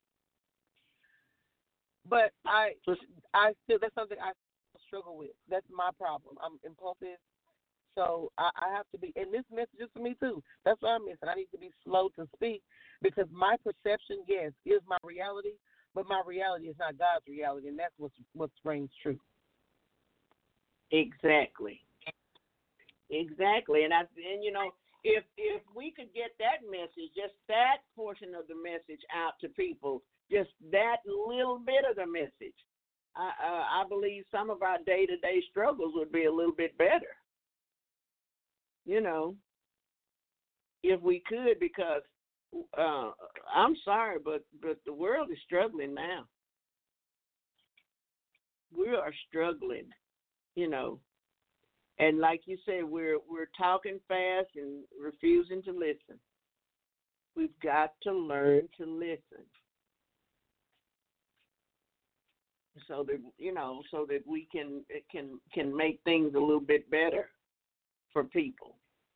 [SPEAKER 5] But I, I still, that's something I struggle with. That's my problem. I'm impulsive. So I, I have to be, and this message is for me too. That's what I'm missing. I need to be slow to speak because my perception, yes, is my reality, but my reality is not God's reality, and that's what's, what reigns true.
[SPEAKER 4] exactly. Exactly, and I and you know if if we could get that message, just that portion of the message out to people, just that little bit of the message, I uh, I believe some of our day to day struggles would be a little bit better. You know, if we could, because uh, I'm sorry, but but the world is struggling now. We are struggling, you know. And like you said, we're we're talking fast and refusing to listen. We've got to learn to listen, so that you know, so that we can can can make things a little bit better for people,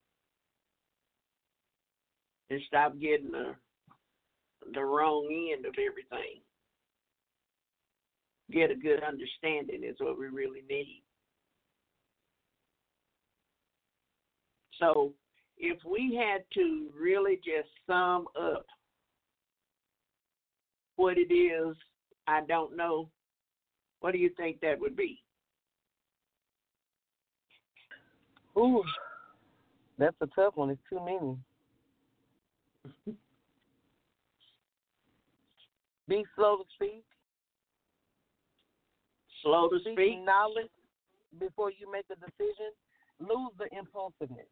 [SPEAKER 4] and stop getting the the wrong end of everything. Get a good understanding is what we really need. So if we had to really just sum up what it is, I don't know, what do you think that would be?
[SPEAKER 5] Ooh, that's a tough one. It's too many. Be slow to speak.
[SPEAKER 4] Slow to
[SPEAKER 5] Seek
[SPEAKER 4] speak?
[SPEAKER 5] knowledge before you make a decision. Lose the impulsiveness.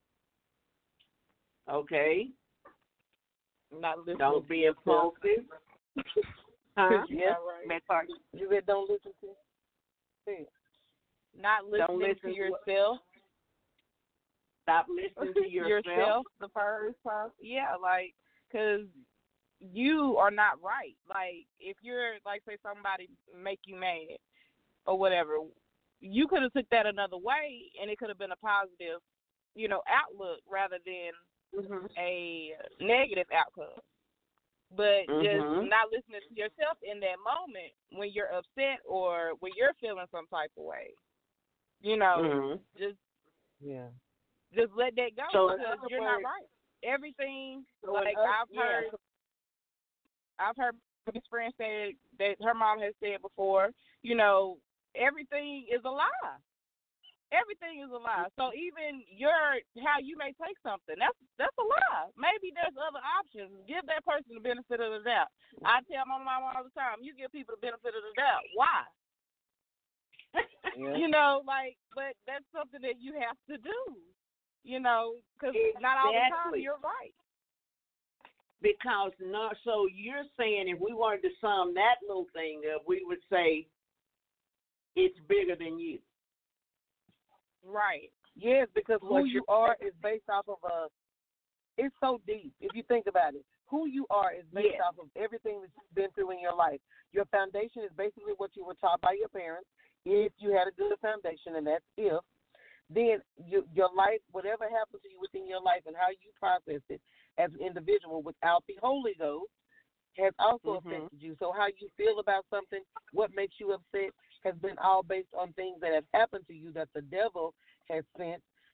[SPEAKER 4] Okay.
[SPEAKER 7] Not listening.
[SPEAKER 4] Don't be impulsive. Huh?
[SPEAKER 5] Yes.
[SPEAKER 4] Beg pardon?
[SPEAKER 5] You said don't listen to. See.
[SPEAKER 7] Not listening
[SPEAKER 4] Don't listen
[SPEAKER 7] to
[SPEAKER 4] to
[SPEAKER 7] yourself.
[SPEAKER 4] Stop listening to yourself.
[SPEAKER 7] yourself the first time. Yeah, like, because you are not right. Like, if you're, like, say somebody make you mad or whatever, you could have took that another way, and it could have been a positive, you know, outlook rather than
[SPEAKER 4] Mm-hmm.
[SPEAKER 7] a negative outcome. But
[SPEAKER 4] Mm-hmm.
[SPEAKER 7] just not listening to yourself in that moment when you're upset or when you're feeling some type of way. You know,
[SPEAKER 4] Mm-hmm.
[SPEAKER 7] just
[SPEAKER 5] Yeah.
[SPEAKER 7] just let that go
[SPEAKER 4] So in
[SPEAKER 7] because
[SPEAKER 4] other
[SPEAKER 7] you're
[SPEAKER 4] words-
[SPEAKER 7] not right. Everything,
[SPEAKER 4] So in
[SPEAKER 7] like
[SPEAKER 4] other-
[SPEAKER 7] I've
[SPEAKER 4] yeah.
[SPEAKER 7] heard, I've heard his friend say that her mom has said before, you know, everything is a lie. Everything is a lie. So even your how you may take something, that's that's a lie. Maybe there's other options. Give that person the benefit of the doubt. I tell my mom all the time, you give people the benefit of the doubt. Why?
[SPEAKER 5] Yeah.
[SPEAKER 7] You know, like, but that's something that you have to do. You know, because not all the time
[SPEAKER 4] Exactly.
[SPEAKER 7] you're right.
[SPEAKER 4] Because not so you're saying if we wanted to sum that little thing up, we would say it's bigger than you.
[SPEAKER 7] Right.
[SPEAKER 5] Yes, because who
[SPEAKER 4] What
[SPEAKER 5] you
[SPEAKER 4] you're-
[SPEAKER 5] are is based off of a. It's so deep if you think about it. Who you are is based
[SPEAKER 4] Yes.
[SPEAKER 5] off of everything that you've been through in your life. Your foundation is basically what you were taught by your parents. If you had a good foundation, and that's if, then you, your life, whatever happened to you within your life and how you process it as an individual without the Holy Ghost has also
[SPEAKER 4] Mhm.
[SPEAKER 5] affected you. So how you feel about something, what makes you upset, has been all based on things that have happened to you that the devil has sent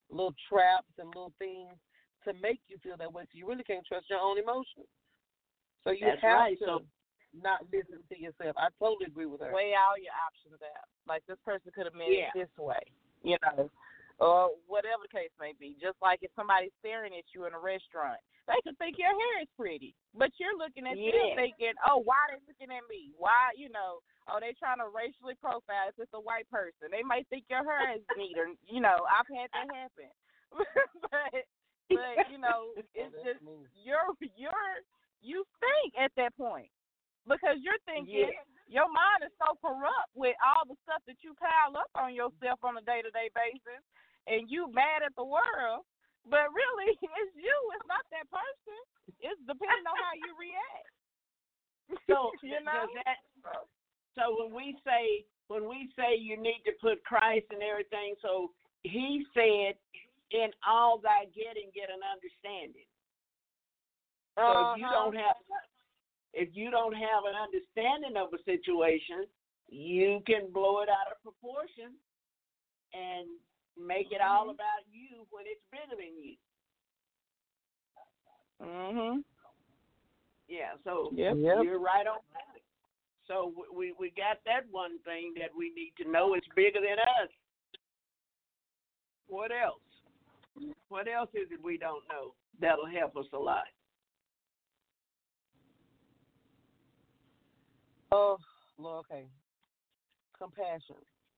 [SPEAKER 5] little traps and little things to make you feel that way. So you really can't trust your own emotions. So you
[SPEAKER 4] That's
[SPEAKER 5] have
[SPEAKER 4] right.
[SPEAKER 5] to
[SPEAKER 4] So,
[SPEAKER 5] not listen to yourself. I totally agree with her.
[SPEAKER 7] Weigh all your options out. Like, this person could have meant
[SPEAKER 4] Yeah.
[SPEAKER 7] it this way, you know, or whatever the case may be. Just like if somebody's staring at you in a restaurant, they could think your hair is pretty, but you're looking at
[SPEAKER 4] Yeah.
[SPEAKER 7] them thinking, oh, why are they looking at me? Why, you know, oh, they trying to racially profile if it's a white person. They might think your hair is neat, or, you know, I've had that happen. but, but, you know, it's just, you're, you're, you think at that point. Because you're thinking,
[SPEAKER 4] Yeah.
[SPEAKER 7] your mind is so corrupt with all the stuff that you pile up on yourself on a day-to-day basis, and you mad at the world, but really, it's you. It's not that person. It's depending on how you react.
[SPEAKER 4] So,
[SPEAKER 7] you know?
[SPEAKER 4] does that, so when we say when we say you need to put Christ in everything, so he said, in all thy getting, get an understanding. So
[SPEAKER 7] Uh-huh.
[SPEAKER 4] if you don't have if you don't have an understanding of a situation, you can blow it out of proportion and make it all about you when it's bigger than you.
[SPEAKER 7] Mhm.
[SPEAKER 4] Yeah, so
[SPEAKER 7] Yep.
[SPEAKER 4] you're right on that. So we we got that one thing that we need to know is bigger than us. What else? What else is it we don't know that'll help us a lot?
[SPEAKER 5] Oh, Lord, okay. Compassion.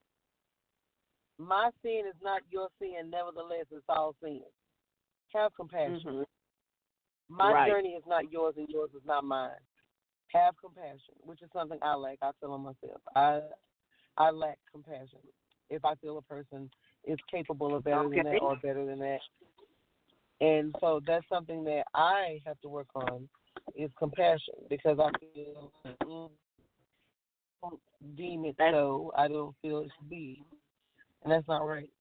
[SPEAKER 5] My sin is not your sin, nevertheless, it's all sin. Have compassion.
[SPEAKER 4] Mm-hmm.
[SPEAKER 5] My
[SPEAKER 4] Right.
[SPEAKER 5] journey is not yours, and yours is not mine. Have compassion, which is something I lack. I feel on myself. I I lack compassion. If I feel a person is capable of better than
[SPEAKER 4] Okay.
[SPEAKER 5] that or better than that. And so that's something that I have to work on is compassion, because I feel mm, don't deem it
[SPEAKER 4] That's-
[SPEAKER 5] so. I don't feel it should be. And that's not right.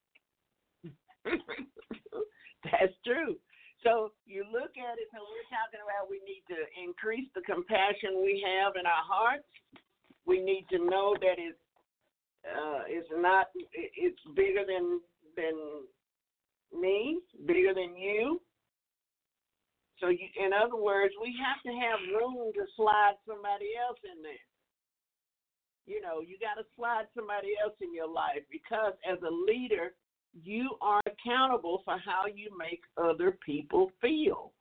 [SPEAKER 4] That's true. So you look at it, so we're talking about we need to increase the compassion we have in our hearts. We need to know that it's uh, it's not it's bigger than than me, bigger than you. So you, in other words, we have to have room to slide somebody else in there. You know, you got to slide somebody else in your life, because as a leader, you are accountable for how you make other people feel.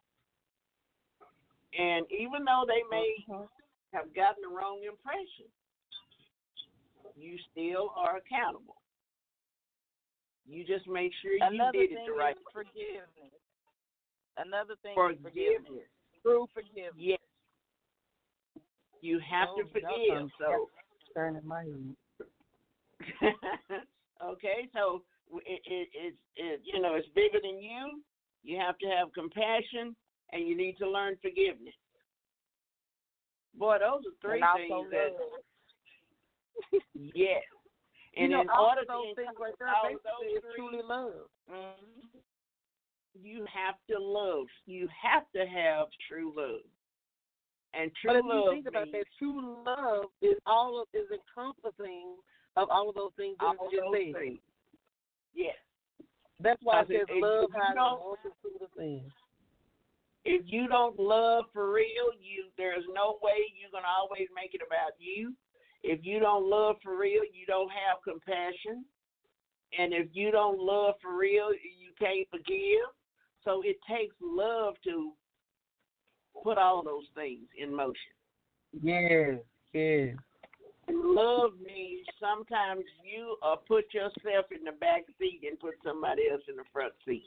[SPEAKER 4] And even though they may have gotten the wrong impression, you still are accountable. You just make sure you
[SPEAKER 7] Another
[SPEAKER 4] did
[SPEAKER 7] thing
[SPEAKER 4] it the right
[SPEAKER 7] is
[SPEAKER 4] way.
[SPEAKER 7] forgiveness. Another thing is forgiveness.
[SPEAKER 4] Forgiveness.
[SPEAKER 7] True forgiveness.
[SPEAKER 4] Yes. You have
[SPEAKER 5] Oh,
[SPEAKER 4] to forgive. So
[SPEAKER 5] Turning my head.
[SPEAKER 4] okay, so it, it, it's it, you know, it's bigger than you. You have to have compassion, and you need to learn forgiveness. Boy, those are three
[SPEAKER 7] And also
[SPEAKER 4] things
[SPEAKER 7] love.
[SPEAKER 4] that yes.
[SPEAKER 5] You
[SPEAKER 4] And
[SPEAKER 5] know,
[SPEAKER 4] in
[SPEAKER 5] all
[SPEAKER 4] order
[SPEAKER 5] of those
[SPEAKER 4] to
[SPEAKER 5] things right there
[SPEAKER 4] all of
[SPEAKER 5] basically
[SPEAKER 4] those
[SPEAKER 5] is
[SPEAKER 4] three,
[SPEAKER 5] truly love.
[SPEAKER 4] mhm, you have to love. You have to have true love. And true
[SPEAKER 5] But if you
[SPEAKER 4] love
[SPEAKER 5] think about
[SPEAKER 4] means
[SPEAKER 5] that, true love is all of is encompassing of all of those things that
[SPEAKER 4] all
[SPEAKER 5] you just
[SPEAKER 4] those
[SPEAKER 5] said.
[SPEAKER 4] things. Yes.
[SPEAKER 5] That's why it
[SPEAKER 4] Because
[SPEAKER 5] says
[SPEAKER 4] if-
[SPEAKER 5] love
[SPEAKER 4] if you
[SPEAKER 5] has a
[SPEAKER 4] don't-
[SPEAKER 5] multitude of things.
[SPEAKER 4] If you don't love for real, you there's no way you're gonna always make it about you. If you don't love for real, you don't have compassion. And if you don't love for real, you can't forgive. So it takes love to put all those things in motion.
[SPEAKER 5] Yes, yes.
[SPEAKER 4] And love means sometimes you uh, put yourself in the back seat and put somebody else in the front seat.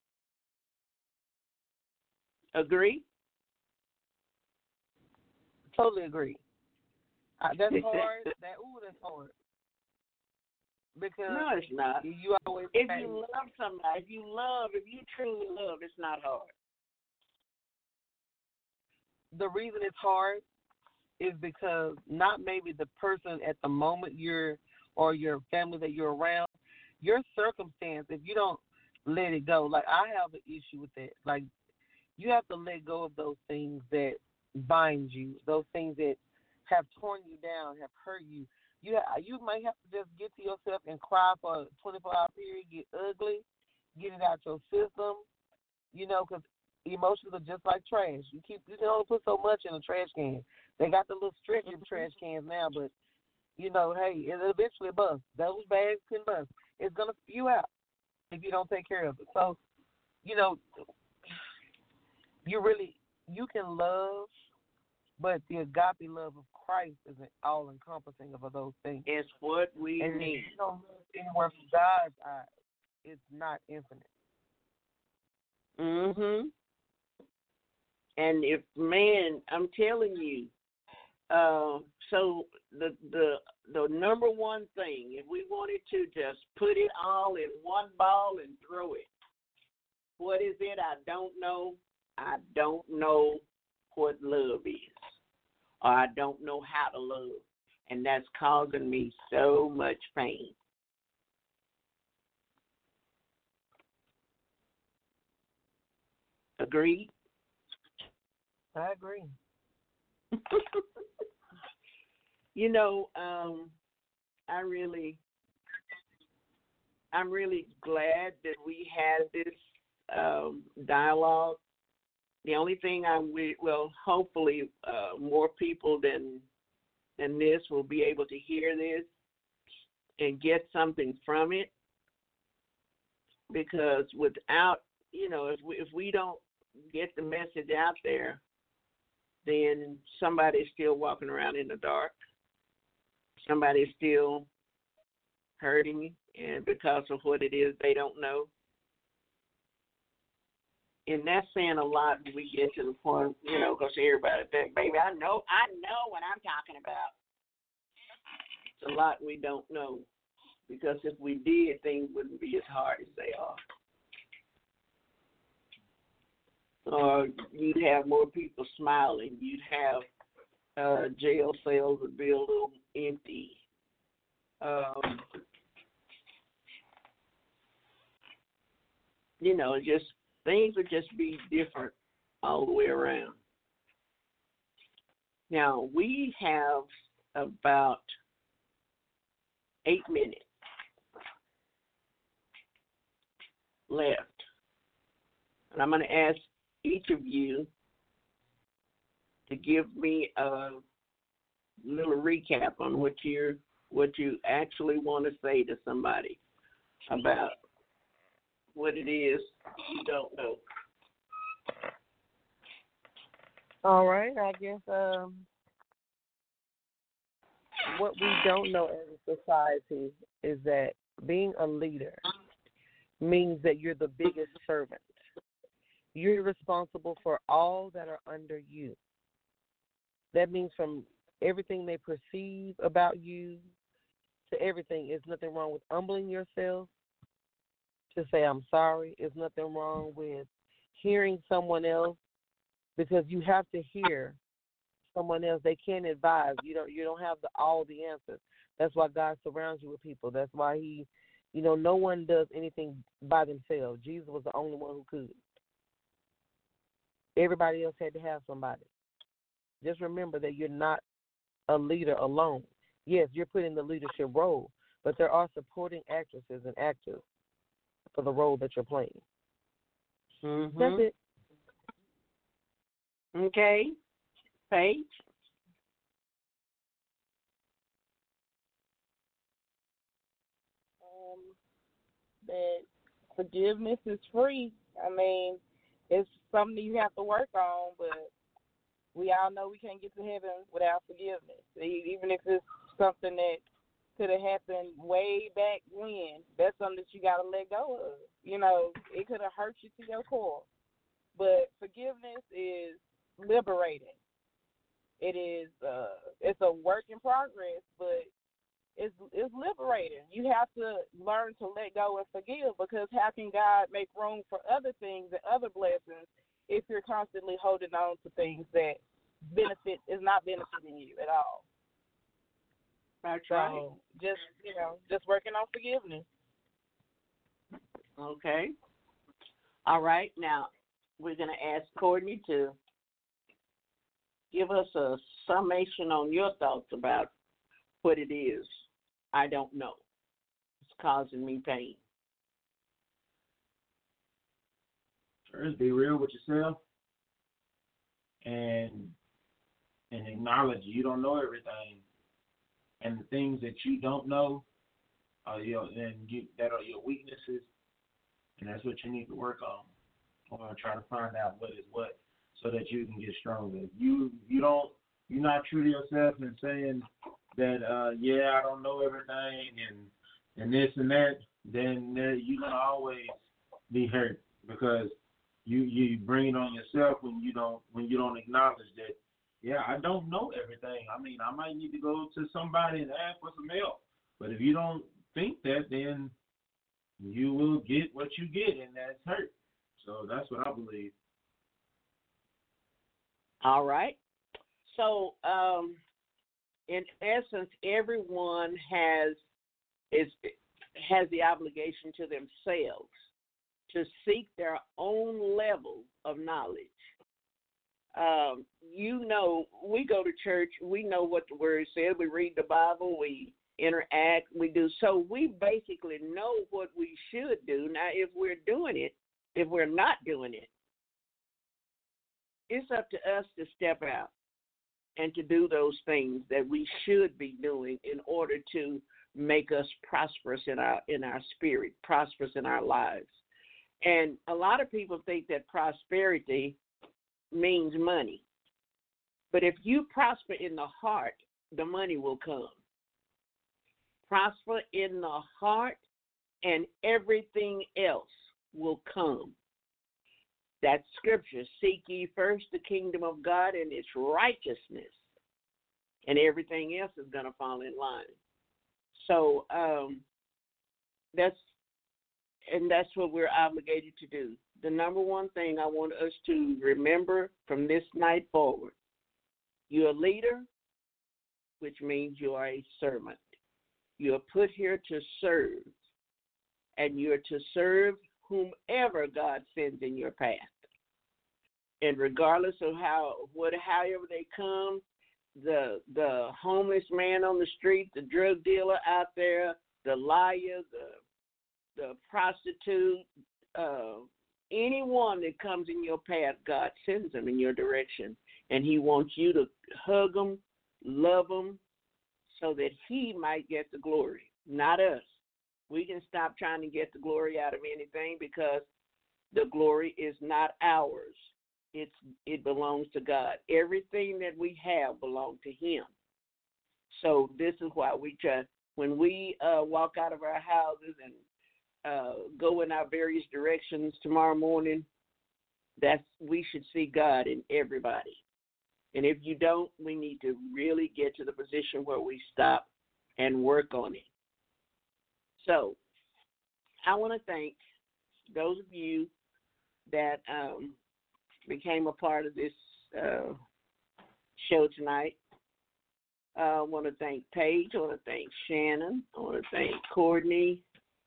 [SPEAKER 4] Agree?
[SPEAKER 5] Totally agree. Uh, that's hard. That ooh, that's hard. Because
[SPEAKER 4] No, it's not.
[SPEAKER 5] you always
[SPEAKER 4] If
[SPEAKER 5] say,
[SPEAKER 4] you love somebody, if you love, if you truly love, it's not hard.
[SPEAKER 5] the reason it's hard is because not maybe the person at the moment you're or your family that you're around, your circumstance, if you don't let it go, like I have an issue with that. Like you have to let go of those things that bind you, those things that have torn you down, have hurt you. You ha- you might have to just get to yourself and cry for a twenty-four hour period, get ugly, get it out your system, you know, because emotions are just like trash. You keep you can only put so much in a trash can. They got the little stretching trash cans now, but you know, hey, it'll eventually bust. Those bags can bust. It's gonna spew out if you don't take care of it. So, you know, you really you can love, but the agape love of Christ is all encompassing of those things.
[SPEAKER 4] It's what we
[SPEAKER 5] and
[SPEAKER 4] need.
[SPEAKER 5] If you don't love anywhere from God's eyes, it's not infinite.
[SPEAKER 4] Mhm. And if man, I'm telling you, uh, so the the the number one thing, if we wanted to just put it all in one ball and throw it, what is it? I don't know. I don't know what love is, or I don't know how to love, and that's causing me so much pain. Agreed?
[SPEAKER 5] I agree.
[SPEAKER 4] You know, um, I really, I'm really glad that we had this um, dialogue. The only thing I will, well, hopefully, uh, more people than than this will be able to hear this and get something from it. Because without, you know, if we, if we don't get the message out there, then somebody's still walking around in the dark. Somebody's still hurting, and because of what it is they don't know. And that's saying a lot when we get to the point, you know, because everybody think, baby, I know, I know what I'm talking about. It's a lot we don't know, because if we did, things wouldn't be as hard as they are. Or you'd have more people smiling. You'd have uh, jail cells would be a little empty. Um, you know, just things would just be different all the way around. Now, we have about eight minutes left. And I'm going to ask each of you to give me a little recap on what you what you actually want to say to somebody about what it is you don't know.
[SPEAKER 5] All right, I guess um, what we don't know as a society is that being a leader means that you're the biggest servant. You're responsible for all that are under you. That means from everything they perceive about you to everything. There's nothing wrong with humbling yourself to say, I'm sorry. There's nothing wrong with hearing someone else, because you have to hear someone else. They can't advise. You don't you don't have the, all the answers. That's why God surrounds you with people. That's why he, you know, no one does anything by themselves. Jesus was the only one who could. Everybody else had to have somebody. Just remember that you're not a leader alone. Yes, you're put in the leadership role, but there are supporting actresses and actors for the role that you're playing.
[SPEAKER 4] Mm-hmm.
[SPEAKER 5] That's it.
[SPEAKER 4] Okay. Paige?
[SPEAKER 7] Um, that forgiveness is free. I mean, it's something you have to work on, but we all know we can't get to heaven without forgiveness. Even if it's something that could have happened way back when, that's something that you got to let go of. You know, it could have hurt you to your core. But forgiveness is liberating. It is, uh, it's a work in progress, but it's, it's liberating. You have to learn to let go and forgive, because how can God make room for other things and other blessings if you're constantly holding on to things that benefit is not benefiting you at all?
[SPEAKER 4] That's
[SPEAKER 7] so
[SPEAKER 4] right.
[SPEAKER 7] Just, you know, just working on forgiveness.
[SPEAKER 4] Okay. All right. Now, we're going to ask Courtney to give us a summation on your thoughts about what it is I don't know. It's causing me pain.
[SPEAKER 6] First, be real with yourself and and acknowledge you don't know everything, and the things that you don't know are your and you, that are your weaknesses, and that's what you need to work on, or try to find out what is what, so that you can get stronger. You you don't you're not true to yourself and saying that uh, yeah, I don't know everything and and this and that, then there, you're gonna always be hurt, because you you bring it on yourself when you don't when you don't acknowledge that. Yeah, I don't know everything. I mean, I might need to go to somebody and ask for some help. But if you don't think that, then you will get what you get, and that's hurt. So that's what I believe.
[SPEAKER 4] All right. So, um, in essence, everyone has is has the obligation to themselves to seek their own level of knowledge. Um, you know, we go to church, we know what the word says, we read the Bible, we interact, we do. So we basically know what we should do. Now, if we're doing it, if we're not doing it, it's up to us to step out and to do those things that we should be doing in order to make us prosperous in our in our spirit, prosperous in our lives. And a lot of people think that prosperity means money. But if you prosper in the heart, the money will come. Prosper in the heart, and everything else will come. That's scripture. Seek ye first the kingdom of God and its righteousness, and everything else is going to fall in line. So um, that's and that's what we're obligated to do. The number one thing I want us to remember from this night forward: you're a leader, which means you are a servant. You are put here to serve, and you're to serve whomever God sends in your path. And regardless of how, what, however they come, the the homeless man on the street, the drug dealer out there, the liar, the the prostitute, uh, anyone that comes in your path, God sends them in your direction, and He wants you to hug them, love them, so that He might get the glory, not us. We can stop trying to get the glory out of anything, because the glory is not ours. It's it belongs to God. Everything that we have belongs to Him. So this is why we try, when we uh, walk out of our houses and uh, go in our various directions tomorrow morning, that's we should see God in everybody. And if you don't, we need to really get to the position where we stop and work on it. So I want to thank those of you that um, became a part of this uh, show tonight. Uh, I want to thank Paige. I want to thank Shannon. I want to thank Courtney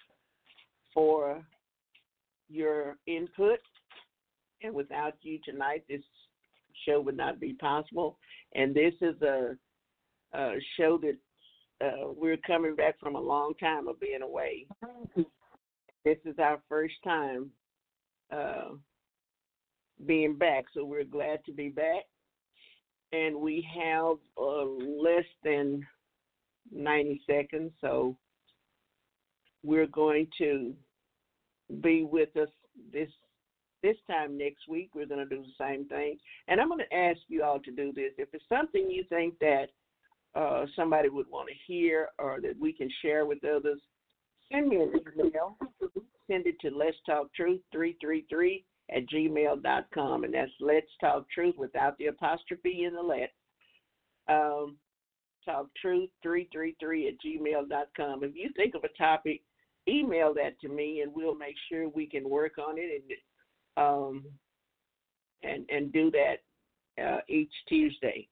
[SPEAKER 4] for your input. And without you tonight, this show would not be possible. And this is a, a show that uh, we're coming back from a long time of being away. This is our first time uh, being back, so we're glad to be back. And we have uh, less than ninety seconds, so we're going to be with us this this time next week. We're going to do the same thing. And I'm going to ask you all to do this. If it's something you think that uh, somebody would want to hear or that we can share with others, send me an email. Send it to Let's Talk Truth three three three at gmail dot com, and that's Let's Talk Truth without the apostrophe in the let. Um, Talk Truth three three three at gmail dot com. If you think of a topic, email that to me, and we'll make sure we can work on it and um, and and do that uh, each Tuesday.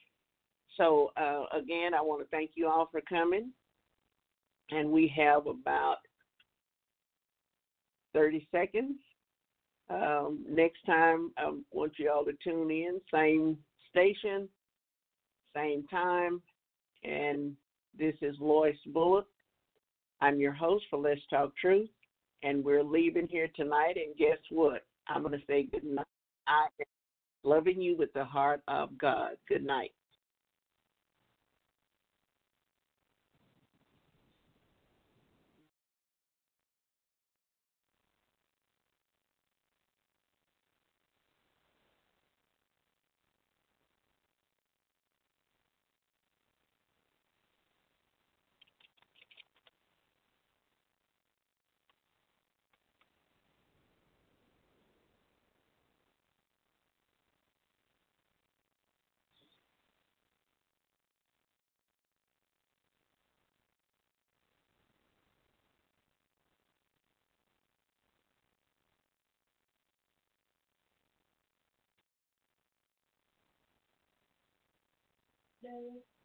[SPEAKER 4] So uh, again, I want to thank you all for coming, and we have about thirty seconds. Um, next time, I want you all to tune in, same station, same time, and this is Lois Bullock. I'm your host for Let's Talk Truth, and we're leaving here tonight, and guess what? I'm going to say good night. I am loving you with the heart of God. Good night.
[SPEAKER 8] Day.